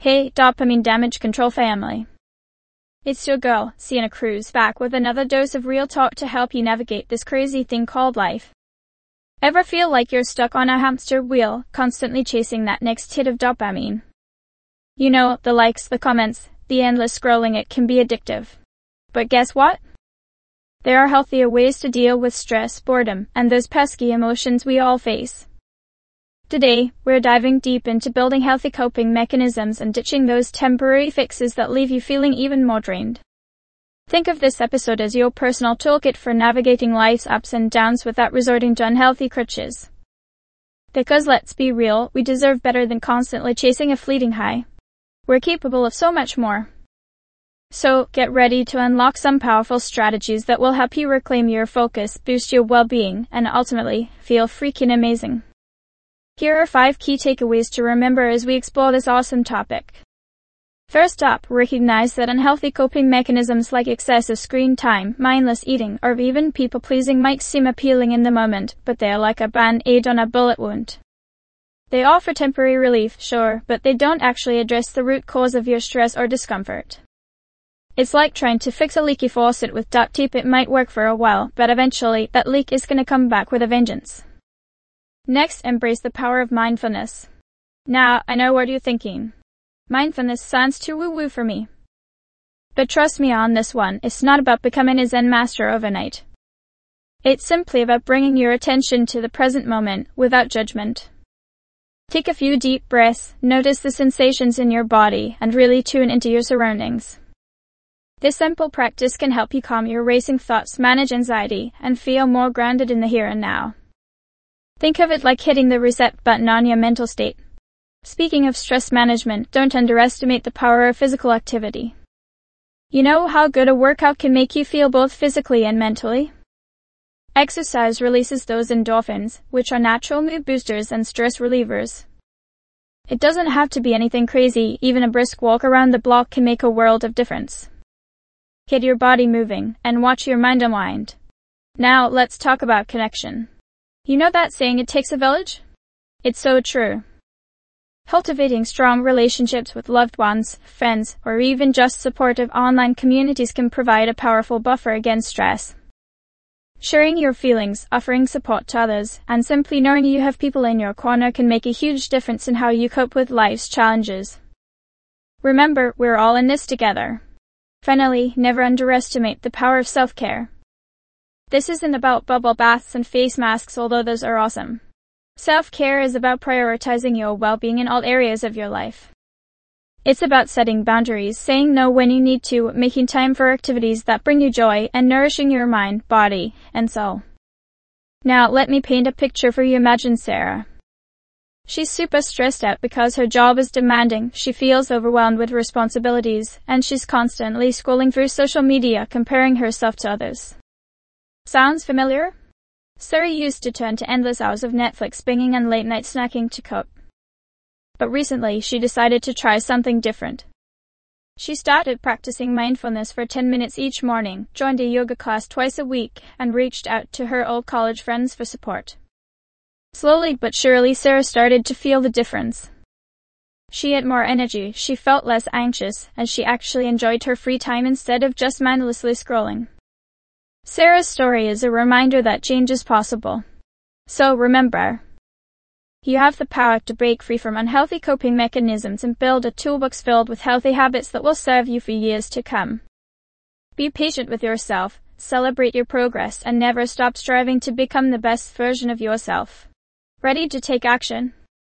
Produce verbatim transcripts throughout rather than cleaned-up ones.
Hey, dopamine damage control family. It's your girl, Sienna Cruz, back with another dose of real talk to help you navigate this crazy thing called life. Ever feel like you're stuck on a hamster wheel, constantly chasing that next hit of dopamine? You know, the likes, the comments, the endless scrolling, it can be addictive. But guess what? There are healthier ways to deal with stress, boredom, and those pesky emotions we all face. Today, we're diving deep into building healthy coping mechanisms and ditching those temporary fixes that leave you feeling even more drained. Think of this episode as your personal toolkit for navigating life's ups and downs without resorting to unhealthy crutches. Because let's be real, we deserve better than constantly chasing a fleeting high. We're capable of so much more. So, get ready to unlock some powerful strategies that will help you reclaim your focus, boost your well-being, and ultimately, feel freaking amazing. Here are five key takeaways to remember as we explore this awesome topic. First up, recognize that unhealthy coping mechanisms like excessive screen time, mindless eating, or even people-pleasing might seem appealing in the moment, but they're like a band-aid on a bullet wound. They offer temporary relief, sure, but they don't actually address the root cause of your stress or discomfort. It's like trying to fix a leaky faucet with duct tape. It might work for a while, but eventually, that leak is gonna come back with a vengeance. Next, embrace the power of mindfulness. Now, I know what you're thinking. Mindfulness sounds too woo-woo for me. But trust me on this one, it's not about becoming a Zen master overnight. It's simply about bringing your attention to the present moment, without judgment. Take a few deep breaths, notice the sensations in your body, and really tune into your surroundings. This simple practice can help you calm your racing thoughts, manage anxiety, and feel more grounded in the here and now. Think of it like hitting the reset button on your mental state. Speaking of stress management, don't underestimate the power of physical activity. You know how good a workout can make you feel both physically and mentally? Exercise releases those endorphins, which are natural mood boosters and stress relievers. It doesn't have to be anything crazy, even a brisk walk around the block can make a world of difference. Get your body moving, and watch your mind unwind. Now, let's talk about connection. You know that saying, it takes a village? It's so true. Cultivating strong relationships with loved ones, friends, or even just supportive online communities can provide a powerful buffer against stress. Sharing your feelings, offering support to others, and simply knowing you have people in your corner can make a huge difference in how you cope with life's challenges. Remember, we're all in this together. Finally, never underestimate the power of self-care. This isn't about bubble baths and face masks, although those are awesome. Self-care is about prioritizing your well-being in all areas of your life. It's about setting boundaries, saying no when you need to, making time for activities that bring you joy, and nourishing your mind, body, and soul. Now, let me paint a picture for you. Imagine Sarah. She's super stressed out because her job is demanding, she feels overwhelmed with responsibilities, and she's constantly scrolling through social media, comparing herself to others. Sounds familiar? Sarah used to turn to endless hours of Netflix binging and late-night snacking to cope. But recently, she decided to try something different. She started practicing mindfulness for ten minutes each morning, joined a yoga class twice a week, and reached out to her old college friends for support. Slowly but surely, Sarah started to feel the difference. She had more energy, she felt less anxious, and she actually enjoyed her free time instead of just mindlessly scrolling. Sarah's story is a reminder that change is possible. So remember, you have the power to break free from unhealthy coping mechanisms and build a toolbox filled with healthy habits that will serve you for years to come. Be patient with yourself, celebrate your progress, and never stop striving to become the best version of yourself. Ready to take action?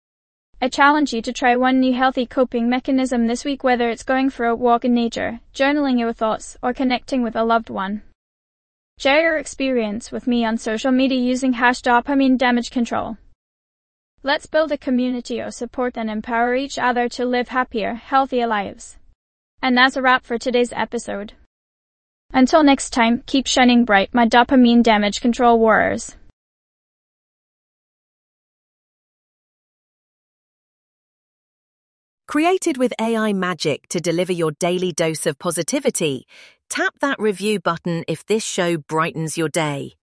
I challenge you to try one new healthy coping mechanism this week, whether it's going for a walk in nature, journaling your thoughts, or connecting with a loved one. Share your experience with me on social media using hashtag dopamine damage control. Let's build a community of support and empower each other to live happier, healthier lives. And that's a wrap for today's episode. Until next time, keep shining bright, my dopamine damage control warriors. Created with A I magic to deliver your daily dose of positivity, tap that review button if this show brightens your day.